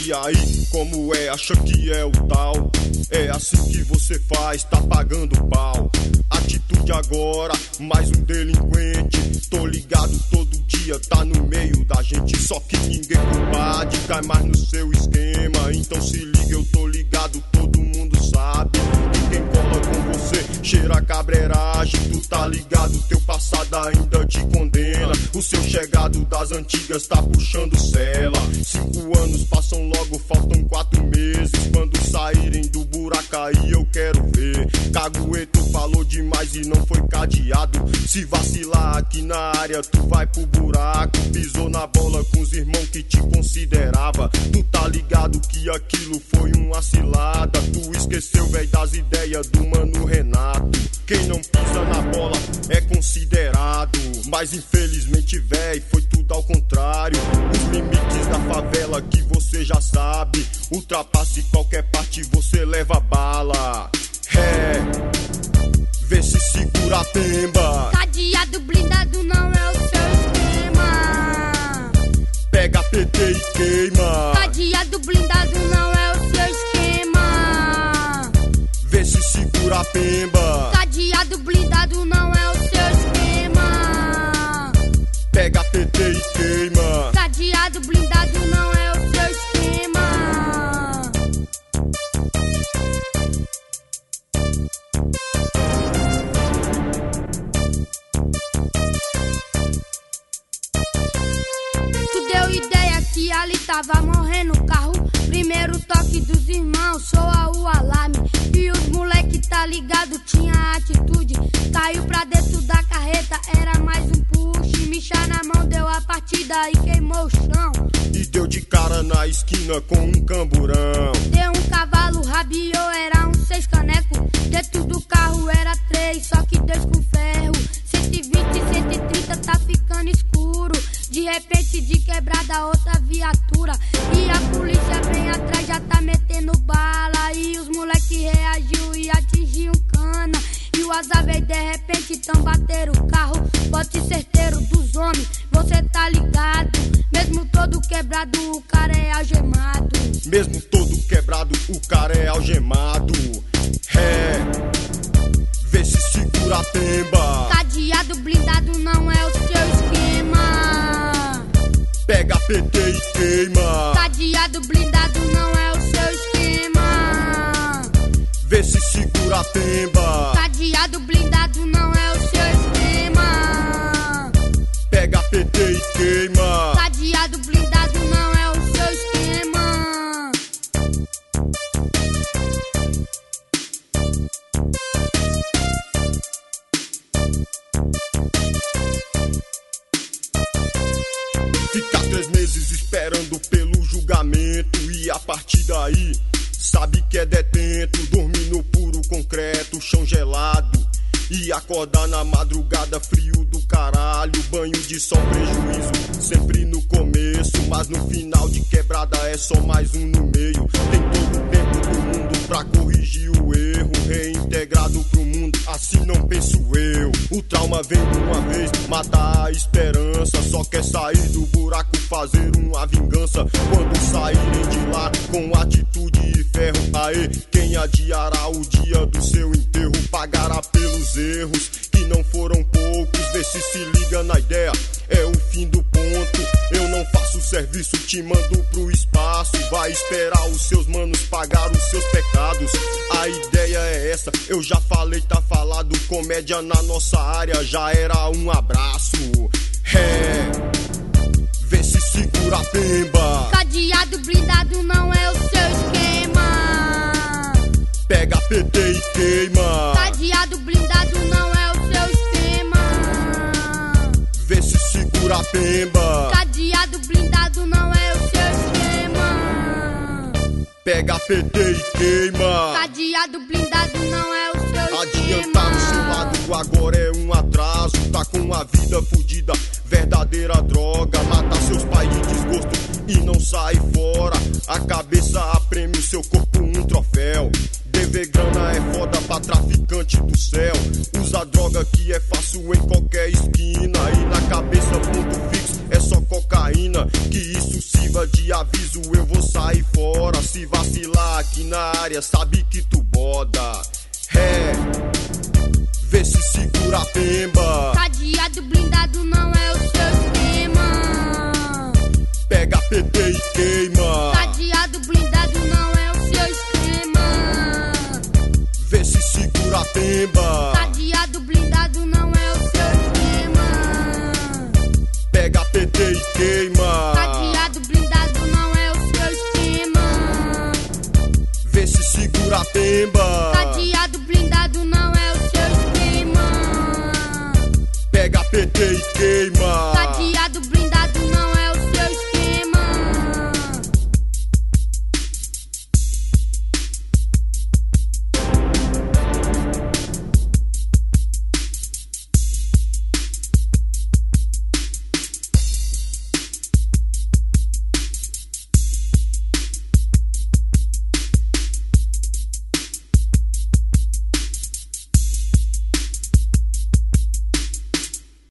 E aí, como é? Acha que é o tal? É assim que você faz, tá pagando pau. Atitude agora, mais um delinquente. Tô ligado todo dia, tá no meio da gente. Só que ninguém culpado, cai mais no seu esquema. Então se liga, eu tô ligado, todo mundo sabe. E quem cola com você cheira cabreiragem. Tu tá ligado, teu passado ainda te condena. O seu chegado das antigas tá puxando cela. 5 anos passam logo, faltam 4 meses. Quando saírem do buraco aí eu quero ver. Cagueto falou demais e não foi cadeado. Se vacilar aqui na área tu vai pro buraco. Pisou na bola com os irmãos que te considerava. Tu tá ligado que aquilo foi uma cilada. Tu esqueceu, véi, das ideias do mano Renato. Quem não pisa na bola é considerado. Mas infelizmente, véi, foi tudo ao contrário. Os limites da favela que você já sabe. Ultrapasse qualquer parte, você leva bala. É, vê se segura a pemba. Cadeado blindado não é o seu esquema. Pega PT e queima. Cadeado blindado não é o seu esquema. Vê se segura a pemba. Cadeado blindado não é o seu esquema. Pega PT e queima. Cadeado blindado não é o seu esquema. Tu deu ideia que ali tava morrendo o carro. Primeiro toque dos irmãos, soa o alarme. E os moleque tá ligado, tinha atitude. Caiu pra dentro da carreta, era mais um push. Micha na mão, deu a partida e queimou o chão. E deu de cara na esquina com um camburão. Deu um cavalo, rabiou, era um 6 caneco. Dentro do carro era 3, só que 2 com ferro. 120, 130, tá ficando escuro. De repente, de quebrada, outra viatura. E a polícia vem atrás, já tá metendo bala. E os moleque reagiu e atingiu um cana. E o azar veio de repente, então bateram o carro. Bote certeiro dos homens, você tá ligado. Mesmo todo quebrado, o cara é algemado. Mesmo todo quebrado, o cara é algemado. É, vê se segura a pemba. Cadeado blindado não é o seu esquema. Pega PT e queima. Cadeado blindado não é o seu esquema. Vê se segura a pemba. Cadeado blindado não é o seu esquema. Pega PT e queima. Cadeado blindado não é o seu esquema. Fica 3 meses esperando pelo julgamento. E a partir daí, sabe que é detento. Dormir no puro concreto, chão gelado. E acordar na madrugada, frio do caralho. Banho de sol, prejuízo, sempre no começo. Mas no final de quebrada é só mais um no meio. Tem todo o tempo do mundo pra corrigir o erro. Reintegrado pro mundo, assim não penso eu. O trauma vem de uma vez, mata a esperança. Só quer sair do buraco, fazer uma vingança. Quando saírem de lá com atitude e ferro. Aê, quem adiará o dia do seu enterro pagará pelos erros, que não foram poucos. Vê se liga na ideia, é o fim do ponto. Eu não faço serviço, te mando pro espaço. Vai esperar os seus manos pagar os seus pecados. A ideia é essa, eu já falei, tá falado. Comédia na nossa área já era um abraço. É, vê se segura a pemba. Cadeado blindado não é o seu esquema. Pega PT e queima. Cadeado blindado não é o seu esquema. Vê se segura a pemba. Cadeado blindado não é o seu esquema. Pega PT e queima. Cadeado blindado não é o seu esquema. Adiantar no seu lado agora é um atraso. Tá com a vida fudida, verdadeira droga. Mata seus pais de desgosto e não sai fora. A cabeça a prêmio, seu corpo um troféu. Dever grana mina é foda pra traficante do céu. Usa droga que é fácil em qualquer esquina. E na cabeça ponto fixo é só cocaína. Que isso sirva de aviso, eu vou sair fora. Se vacilar aqui na área, sabe que tu boda. É, vê se segura a pemba. Cadeado blindado não é o seu esquema. Pega PT e queima. Cadeado blindado não é o seu esquema. Vê se segura a pemba. Cadeado blindado não é o seu esquema. Pega PT e queima. Cadeado blindado não é o seu esquema. Vê se segura a pemba.